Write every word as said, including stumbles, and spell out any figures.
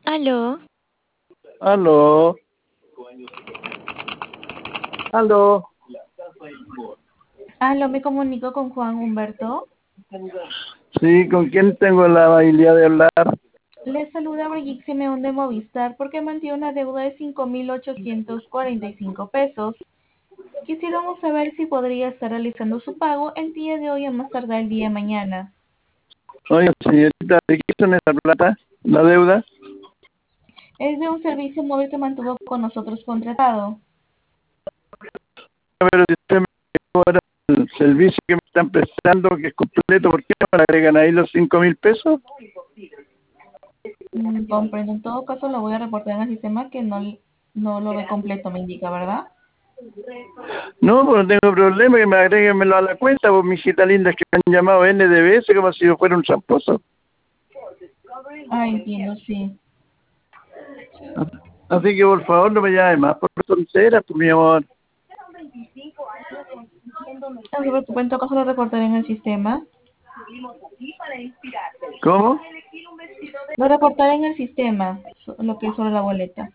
Aló, Aló, aló. Aló, me comunico con Juan Humberto. Sí, ¿con quién tengo la amabilidad de hablar? Le saluda Brigitte Simeón de Movistar porque mantiene una deuda de cinco mil ochocientos cuarenta y cinco pesos. Quisiéramos saber si podría estar realizando su pago el día de hoy o más tardar el día de mañana. Oiga, señorita, ¿de qué son esa plata? ¿La deuda? Es de un servicio móvil que mantuvo con nosotros contratado. Pero si usted me cobra el servicio que me están prestando, que es completo, ¿por qué no me agregan ahí los cinco mil pesos? Mm, comprendo. En todo caso, lo voy a reportar en el sistema que no, no lo ve completo, me indica, ¿verdad? No, pues no tengo problema, que me agréguenmelo a la cuenta, pues mi hijita linda, es que me han llamado N D B S como si yo fuera un tramposo. Ah, entiendo, sí. Así que por favor no me llame más por tonteras, pues mi amor. No se preocupe, en todo caso lo reportaré en el sistema. ¿Cómo? Lo reportaré en el sistema, so- lo que es sobre la boleta.